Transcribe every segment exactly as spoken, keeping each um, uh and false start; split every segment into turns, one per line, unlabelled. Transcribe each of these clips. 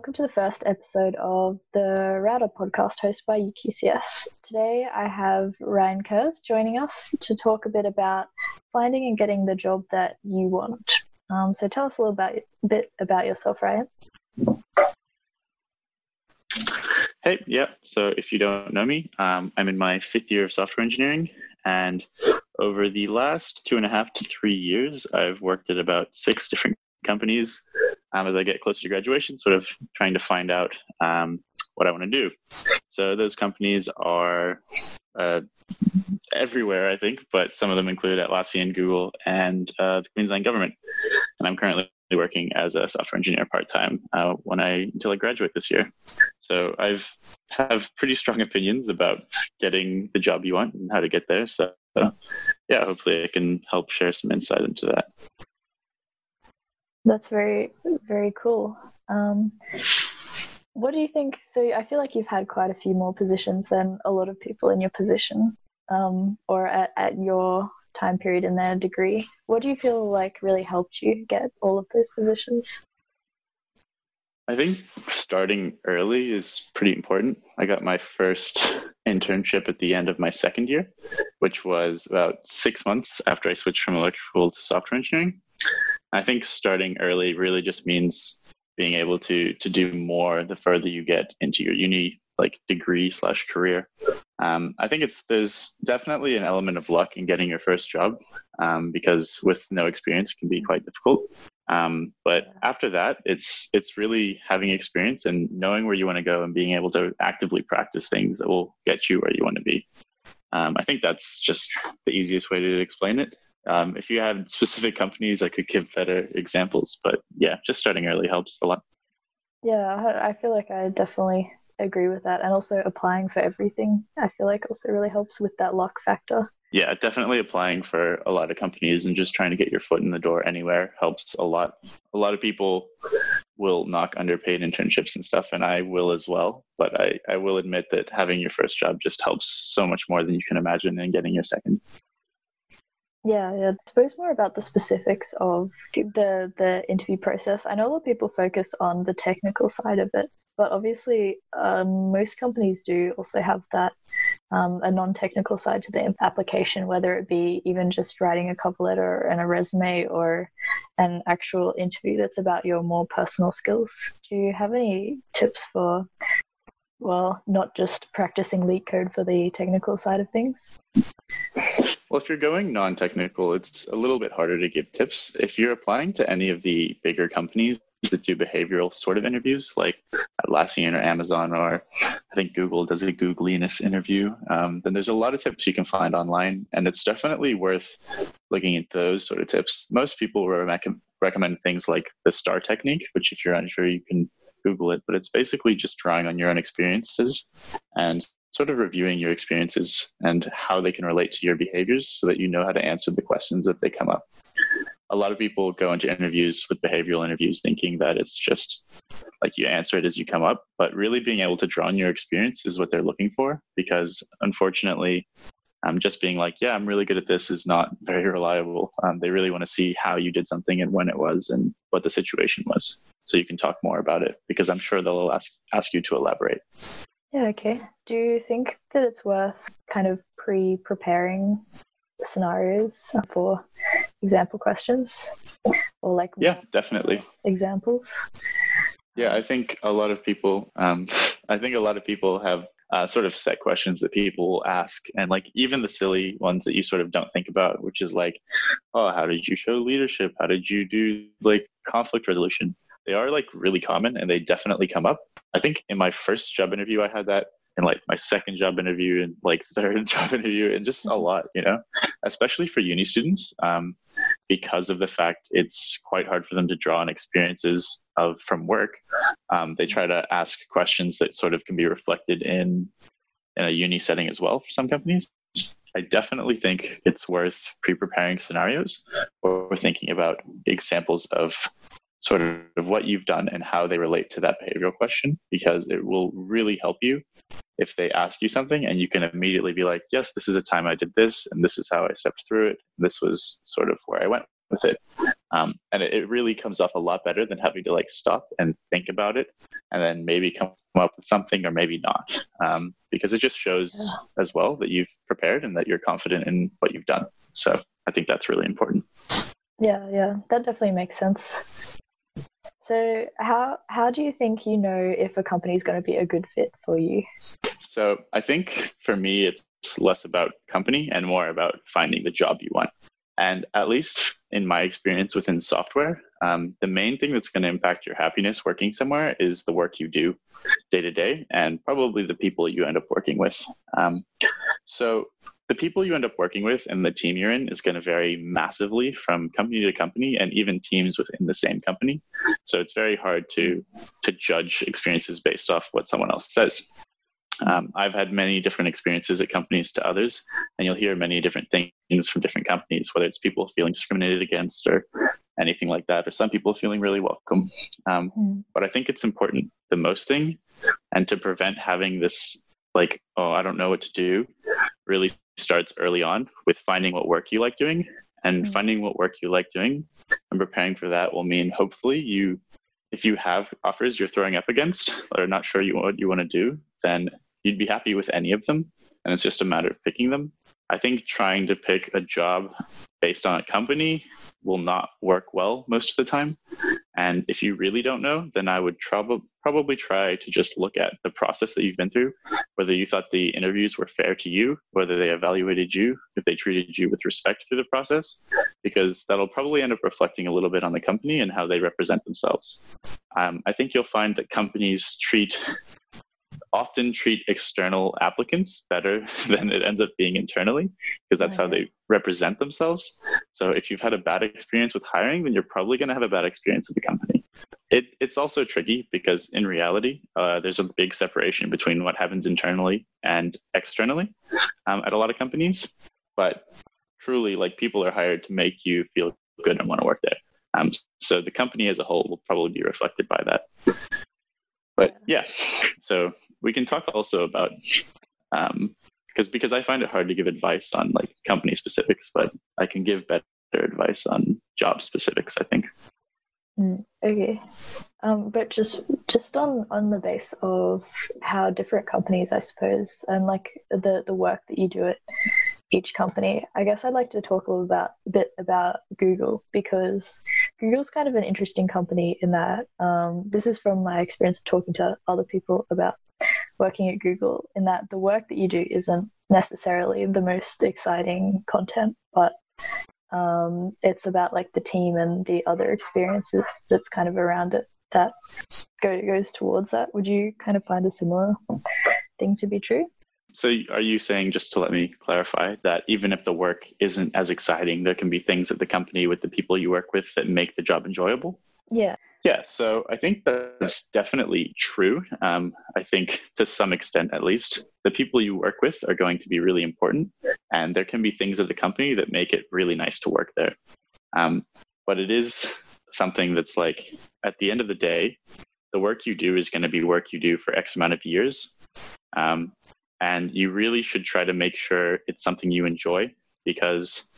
welcome to the first episode of the Router podcast hosted by U Q C S. Today I have Ryan Kurz joining us to talk a bit about finding and getting the job that you want. Um, so tell us a little about, bit about yourself, Ryan.
Hey, yeah, so if you don't know me, um, I'm in my fifth year of software engineering, and over the last two and a half to three years, I've worked at about six different companies um, as I get closer to graduation, sort of trying to find out um, what I want to do. So those companies are uh, everywhere, I think, but some of them include Atlassian, Google, and uh, the Queensland government. And I'm currently working as a software engineer part-time uh, when I until I graduate this year. So I've have pretty strong opinions about getting the job you want and how to get there. So yeah, hopefully I can help share some insight into that.
That's very, very cool. Um, what do you think? So I feel like you've had quite a few more positions than a lot of people in your position um, or at, at your time period in their degree. What do you feel like really helped you get all of those positions?
I think starting early is pretty important. I got my first internship at the end of my second year, which was about six months after I switched from electrical to software engineering. I think starting early really just means being able to to do more the further you get into your uni like degree slash career. Um, I think it's there's definitely an element of luck in getting your first job um, because with no experience it can be quite difficult. Um, but after that, it's it's really having experience and knowing where you want to go and being able to actively practice things that will get you where you want to be. Um, I think that's just the easiest way to explain it. Um, if you had specific companies, I could give better examples, but yeah, just starting early helps a lot.
Yeah, I feel like I definitely agree with that. And also applying for everything, I feel like also really helps with that luck factor.
Yeah, definitely applying for a lot of companies and just trying to get your foot in the door anywhere helps a lot. A lot of people will knock underpaid internships and stuff, and I will as well. But I, I will admit that having your first job just helps so much more than you can imagine in getting your second.
Yeah, yeah. I suppose more about the specifics of the the interview process. I know a lot of people focus on the technical side of it, but obviously um, most companies do also have that um, a non-technical side to the application, whether it be even just writing a cover letter and a resume or an actual interview that's about your more personal skills. Do you have any tips for, well, not just practicing LeetCode for the technical side of things?
Well, if you're going non-technical, it's a little bit harder to give tips. If you're applying to any of the bigger companies that do behavioral sort of interviews, like Atlassian or Amazon, or I think Google does a Googliness interview, um, then there's a lot of tips you can find online, and it's definitely worth looking at those sort of tips. Most people rec- recommend things like the STAR technique, which if you're unsure, you can Google it, but it's basically just drawing on your own experiences and sort of reviewing your experiences and how they can relate to your behaviors so that you know how to answer the questions if they come up. A lot of people go into interviews with behavioral interviews thinking that it's just like you answer it as you come up, but really being able to draw on your experience is what they're looking for, because unfortunately, um, just being like, yeah, I'm really good at this is not very reliable. Um, they really want to see how you did something and when it was and what the situation was, so you can talk more about it, because I'm sure they'll ask, ask you to elaborate.
Yeah, okay. Do you think that it's worth kind of pre-preparing scenarios for example questions or like
yeah definitely
examples?
Yeah, I think a lot of people um I think a lot of people have uh, sort of set questions that people will ask, and like even the silly ones that you sort of don't think about, which is like, oh, how did you show leadership, how did you do like conflict resolution? They are like really common and they definitely come up. I think in my first job interview I had that, in like my second job interview and like third job interview, and just a lot, you know, especially for uni students, um, because of the fact it's quite hard for them to draw on experiences of from work. Um, they try to ask questions that sort of can be reflected in in a uni setting as well for some companies. I definitely think it's worth pre-preparing scenarios or thinking about examples of sort of what you've done and how they relate to that behavioral question, because it will really help you if they ask you something and you can immediately be like, yes, this is a time I did this and this is how I stepped through it. This was sort of where I went with it. Um, and it, it really comes off a lot better than having to like stop and think about it and then maybe come up with something or maybe not. Um, because it just shows
Yeah.
as well that you've prepared and that you're confident in what you've done. So I think that's really important.
Yeah, yeah, that definitely makes sense. So how how do you think you know if a company is going to be a good fit for you?
So I think for me, it's less about company and more about finding the job you want. And at least in my experience within software, um, the main thing that's going to impact your happiness working somewhere is the work you do day to day and probably the people you end up working with. Um, so the people you end up working with and the team you're in is going to vary massively from company to company and even teams within the same company. So it's very hard to to judge experiences based off what someone else says. Um, I've had many different experiences at companies to others, and you'll hear many different things from different companies, whether it's people feeling discriminated against or anything like that, or some people feeling really welcome. Um, mm. But I think it's important, the most thing, and to prevent having this like, oh, I don't know what to do, really starts early on with finding what work you like doing. And mm. finding what work you like doing and preparing for that will mean hopefully you, if you have offers you're throwing up against or are not sure you what you want to do, then you'd be happy with any of them. And it's just a matter of picking them. I think trying to pick a job based on a company will not work well most of the time. And if you really don't know, then I would trouble, probably try to just look at the process that you've been through, whether you thought the interviews were fair to you, whether they evaluated you, if they treated you with respect through the process, because that'll probably end up reflecting a little bit on the company and how they represent themselves. Um, I think you'll find that companies treat often treat external applicants better than it ends up being internally, because that's okay. how they represent themselves. So if you've had a bad experience with hiring, then you're probably going to have a bad experience with the company. It, it's also tricky because in reality, uh, there's a big separation between what happens internally and externally um, at a lot of companies. But truly, like, people are hired to make you feel good and want to work there. Um, so the company as a whole will probably be reflected by that. But yeah, so we can talk also about, um, because because I find it hard to give advice on like company specifics, but I can give better advice on job specifics, I think.
Mm, okay. Um, but just just on, on the base of how different companies, I suppose, and like the, the work that you do at each company, I guess I'd like to talk a little about, a bit about Google, because Google's kind of an interesting company in that um, this is from my experience of talking to other people about working at Google, in that the work that you do isn't necessarily the most exciting content, but um, it's about like the team and the other experiences that's kind of around it that go, goes towards that. Would you kind of find a similar thing to be true?
So are you saying, just to let me clarify, that even if the work isn't as exciting, there can be things at the company with the people you work with that make the job enjoyable?
Yeah.
Yeah, so I think that's definitely true. Um, I think to some extent, at least, the people you work with are going to be really important. And there can be things at the company that make it really nice to work there. Um, but it is something that's like, at the end of the day, the work you do is going to be work you do for X amount of years. Um, and you really should try to make sure it's something you enjoy, because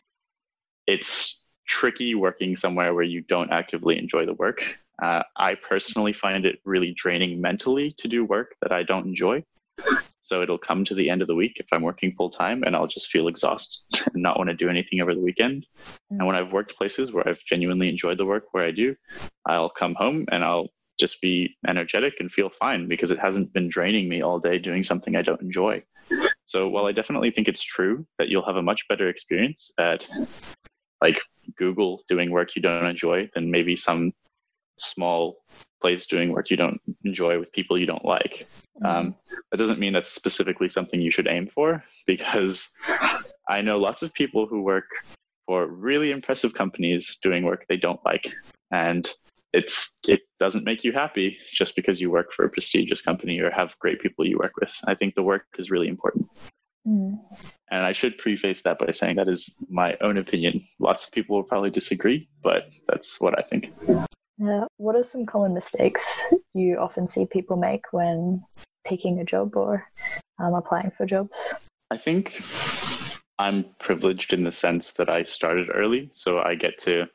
it's tricky working somewhere where you don't actively enjoy the work. Uh, I personally find it really draining mentally to do work that I don't enjoy. So it'll come to the end of the week if I'm working full time and I'll just feel exhausted and not want to do anything over the weekend. Mm-hmm. And when I've worked places where I've genuinely enjoyed the work where I do, I'll come home and I'll just be energetic and feel fine because it hasn't been draining me all day doing something I don't enjoy. So while I definitely think it's true that you'll have a much better experience at like Google doing work you don't enjoy than maybe some small place doing work you don't enjoy with people you don't like. Mm-hmm. Um, that doesn't mean that's specifically something you should aim for, because I know lots of people who work for really impressive companies doing work they don't like. And it's it doesn't make you happy just because you work for a prestigious company or have great people you work with. I think the work is really important. Mm. And I should preface that by saying that is my own opinion. Lots of people will probably disagree, but that's what I think.
Yeah. What are some common mistakes you often see people make when picking a job or um, applying for jobs?
I think I'm privileged in the sense that I started early, so I get to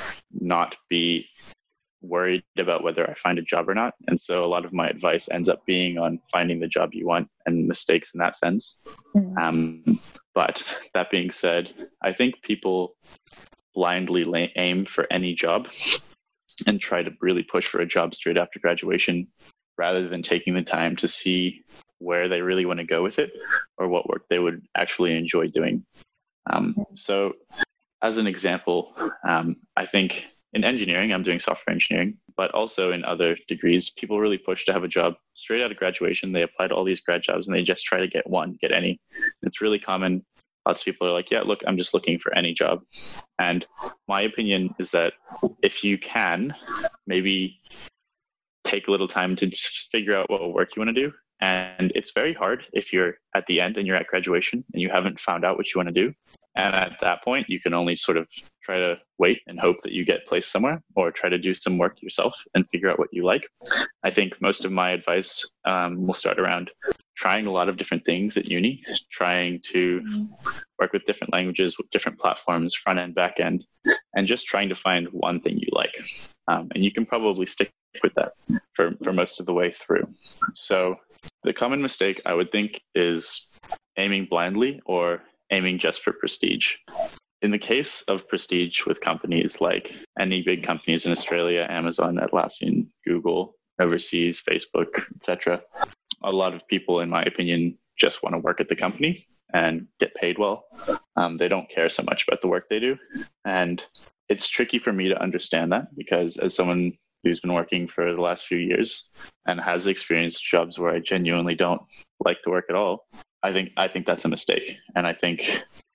not be worried about whether I find a job or not. And so a lot of my advice ends up being on finding the job you want and mistakes in that sense. Mm. Um, but that being said, I think people blindly aim for any job and try to really push for a job straight after graduation rather than taking the time to see where they really want to go with it or what work they would actually enjoy doing. Um, so as an example, um, I think in engineering, I'm doing software engineering, but also in other degrees, people really push to have a job straight out of graduation. They apply to all these grad jobs and they just try to get one, get any. It's really common. Lots of people are like, yeah, look, I'm just looking for any job. And my opinion is that if you can, maybe take a little time to just figure out what work you want to do. And it's very hard if you're at the end and you're at graduation and you haven't found out what you want to do. And at that point, you can only sort of try to wait and hope that you get placed somewhere or try to do some work yourself and figure out what you like. I think most of my advice um, will start around trying a lot of different things at uni, trying to work with different languages, with different platforms, front end, back end, and just trying to find one thing you like. Um, and you can probably stick with that for, for most of the way through. So the common mistake I would think is aiming blindly or aiming just for prestige. In the case of prestige with companies like any big companies in Australia, Amazon, Atlassian, Google, overseas, Facebook, et cetera, a lot of people, in my opinion, just want to work at the company and get paid well. Um, they don't care so much about the work they do. And it's tricky for me to understand that because as someone who's been working for the last few years and has experienced jobs where I genuinely don't like to work at all, I think I think that's a mistake. And I think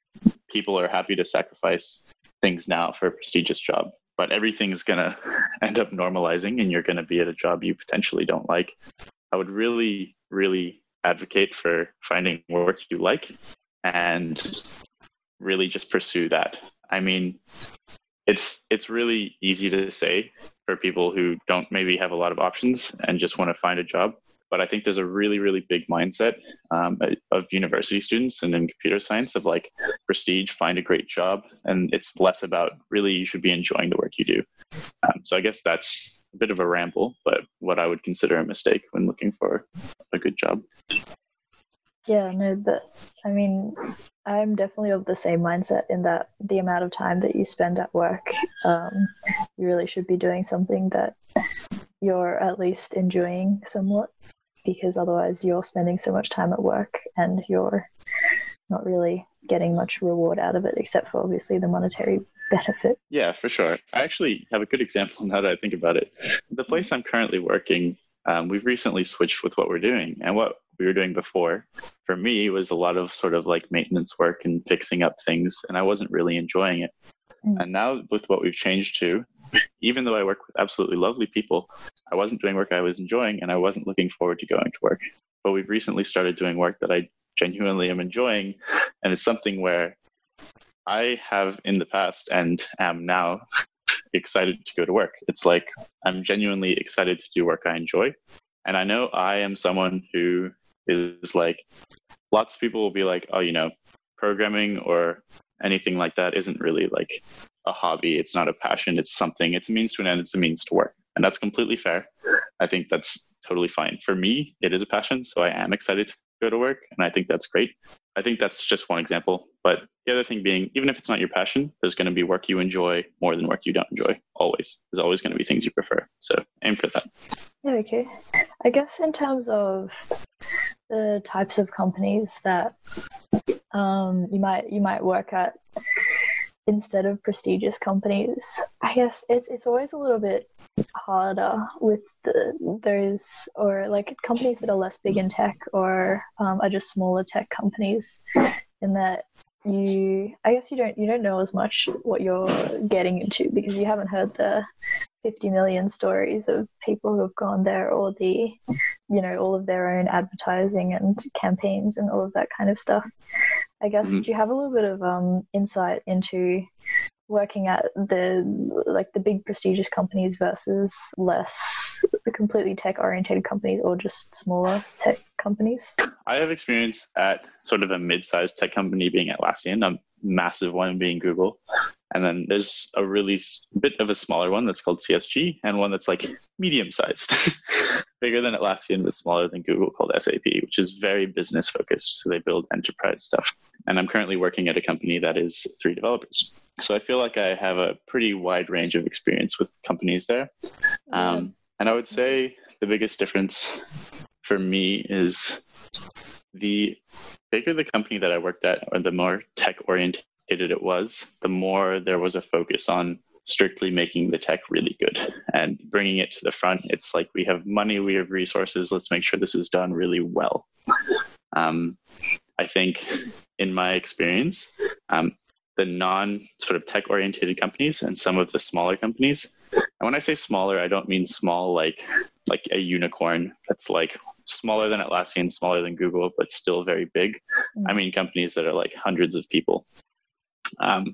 people are happy to sacrifice things now for a prestigious job, but everything's going to end up normalizing and you're going to be at a job you potentially don't like. I would really, really advocate for finding work you like and really just pursue that. I mean, it's it's really easy to say for people who don't maybe have a lot of options and just want to find a job. But I think there's a really, really big mindset um, of university students and in computer science of like prestige, find a great job. And it's less about really you should be enjoying the work you do. Um, so I guess that's a bit of a ramble, but what I would consider a mistake when looking for a good job.
Yeah, no, but I mean, I'm definitely of the same mindset in that the amount of time that you spend at work, um, you really should be doing something that you're at least enjoying somewhat, because otherwise you're spending so much time at work and you're not really getting much reward out of it, except for obviously the monetary benefit.
Yeah, for sure. I actually have a good example now that I think about it. The place I'm currently working, um, we've recently switched with what we're doing. And what we were doing before, for me, was a lot of sort of like maintenance work and fixing up things, and I wasn't really enjoying it. Mm. And now with what we've changed to, even though I work with absolutely lovely people, I wasn't doing work I was enjoying and I wasn't looking forward to going to work. But we've recently started doing work that I genuinely am enjoying. And it's something where I have in the past and am now excited to go to work. It's like I'm genuinely excited to do work I enjoy. And I know I am someone who is like, lots of people will be like, oh, you know, programming or anything like that isn't really like a hobby. It's not a passion. It's something. It's a means to an end. It's a means to work. And that's completely fair. I think that's totally fine. For me, it is a passion. So I am excited to go to work. And I think that's great. I think that's just one example. But the other thing being, even if it's not your passion, there's going to be work you enjoy more than work you don't enjoy. Always. There's always going to be things you prefer. So aim for that.
Yeah, okay. I guess in terms of the types of companies that um, you might you might work at instead of prestigious companies, I guess it's it's always a little bit harder with the, those or like companies that are less big in tech or um, are just smaller tech companies, in that you I guess you don't you don't know as much what you're getting into because you haven't heard the fifty million stories of people who have gone there, or the you know all of their own advertising and campaigns and all of that kind of stuff. I guess, mm-hmm. Do you have a little bit of um, insight into working at the like the big prestigious companies versus less completely tech oriented companies or just smaller tech companies?
I have experience at sort of a mid-sized tech company being Atlassian, a massive one being Google. And then there's a really bit of a smaller one that's called C S G, and one that's like medium-sized, bigger than Atlassian but smaller than Google, called S A P, which is very business focused. So they build enterprise stuff. And I'm currently working at a company that is three developers. So I feel like I have a pretty wide range of experience with companies there. Um, and I would say the biggest difference for me is the bigger the company that I worked at, or the more tech-oriented it was, the more there was a focus on strictly making the tech really good and bringing it to the front. It's like, we have money, we have resources, let's make sure this is done really well. Um, I think in my experience, um, the non sort of tech oriented companies and some of the smaller companies, and when I say smaller, I don't mean small like like a unicorn that's like smaller than Atlassian, smaller than Google, but still very big. Mm-hmm. I mean companies that are like hundreds of people. Um,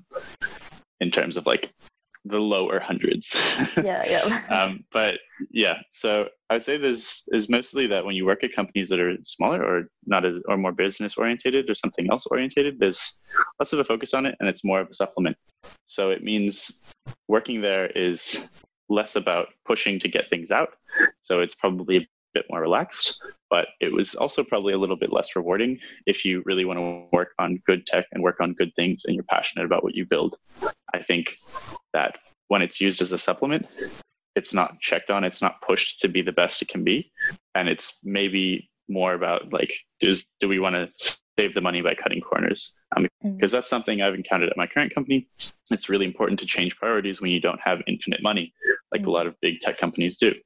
in terms of like the lower hundreds.
Yeah, yeah.
um, but yeah, so I would say there's is mostly that when you work at companies that are smaller or not as or more business orientated or something else orientated, there's less of a focus on it and it's more of a supplement. So it means working there is less about pushing to get things out. So it's probably a bit more relaxed, but it was also probably a little bit less rewarding if you really want to work on good tech and work on good things and you're passionate about what you build. I think that when it's used as a supplement, it's not checked on, it's not pushed to be the best it can be. And it's maybe more about like, does, do we want to save the money by cutting corners? Um, mm. Because that's something I've encountered at my current company. It's really important to change priorities when you don't have infinite money, like mm. a lot of big tech companies do.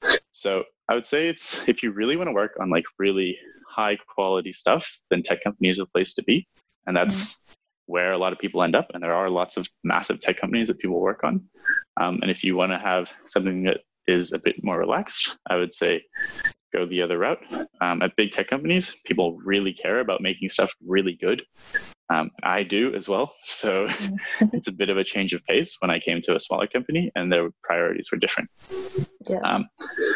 So I would say it's, if you really want to work on like really high quality stuff, then tech company is a place to be. And that's mm. where a lot of people end up. And there are lots of massive tech companies that people work on. Um, and if you want to have something that is a bit more relaxed, I would say go the other route. Um, at big tech companies, people really care about making stuff really good. Um, I do as well. So it's a bit of a change of pace when I came to a smaller company and their priorities were different.
Yeah.
Um,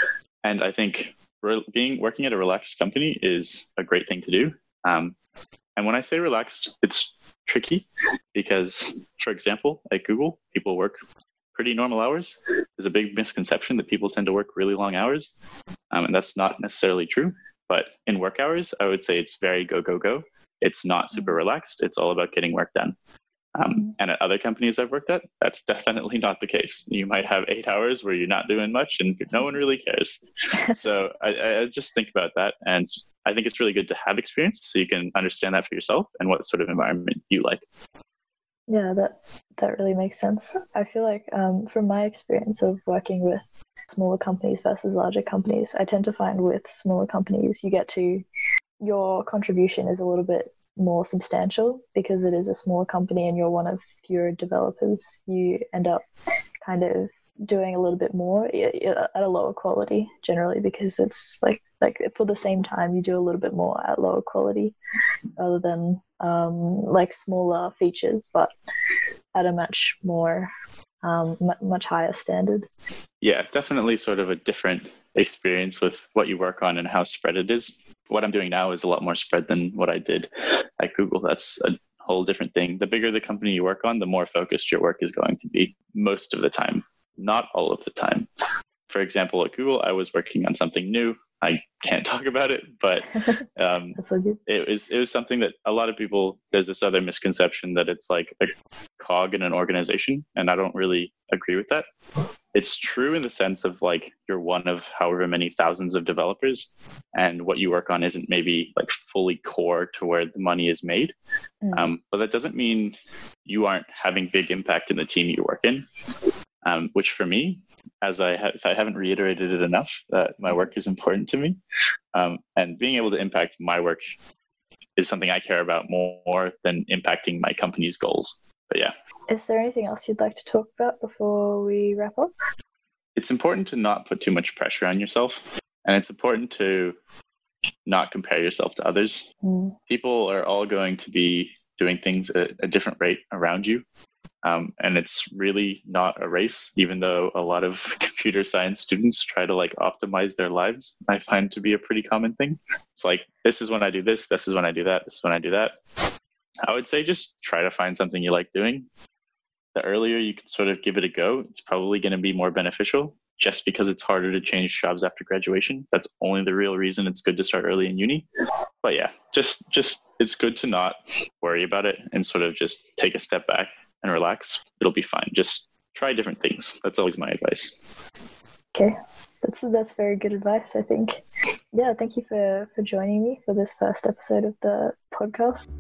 and I think re- being working at a relaxed company is a great thing to do. Um, and when I say relaxed, it's tricky because, for example, at Google, people work pretty normal hours. There's a big misconception that people tend to work really long hours. Um, and that's not necessarily true. But in work hours, I would say it's very go, go, go. It's not super relaxed. It's all about getting work done. Um, and at other companies I've worked at, that's definitely not the case. You might have eight hours where you're not doing much and no one really cares. So I, I just think about that. And I think it's really good to have experience so you can understand that for yourself and what sort of environment you like.
Yeah, that that really makes sense. I feel like um, from my experience of working with smaller companies versus larger companies, I tend to find with smaller companies, you get to, your contribution is a little bit more substantial because it is a smaller company and you're one of fewer developers. You end up kind of doing a little bit more at a lower quality generally because it's like like for the same time you do a little bit more at lower quality rather than um, like smaller features but at a much more um, m- much higher standard.
Yeah, definitely sort of a different experience with what you work on and how spread it is. What I'm doing now is a lot more spread than what I did at Google. That's a whole different thing. The bigger the company you work on, the more focused your work is going to be most of the time, not all of the time. For example, at Google, I was working on something new. I can't talk about it, but um, it was it was something that a lot of people, there's this other misconception that it's like a cog in an organization, and I don't really agree with that. It's true in the sense of like you're one of however many thousands of developers, and what you work on isn't maybe like fully core to where the money is made. Mm. Um, but that doesn't mean you aren't having big impact in the team you work in. Um, which for me, as I, ha- if I haven't reiterated it enough, that my work is important to me. Um, and being able to impact my work is something I care about more, more than impacting my company's goals. But yeah.
Is there anything else you'd like to talk about before we wrap up?
It's important to not put too much pressure on yourself. And it's important to not compare yourself to others. Mm. People are all going to be doing things at a different rate around you. Um, and it's really not a race, even though a lot of computer science students try to like optimize their lives. I find to be a pretty common thing. It's like, this is when I do this, this is when I do that, this is when I do that. I would say just try to find something you like doing. The earlier you can sort of give it a go, it's probably going to be more beneficial. Just because it's harder to change jobs after graduation. That's only the real reason it's good to start early in uni. But yeah, just just it's good to not worry about it and sort of just take a step back and relax. It'll be fine. Just try different things. That's always my advice.
Okay. That's that's very good advice, I think. Yeah, thank you for, for joining me for this first episode of the podcast.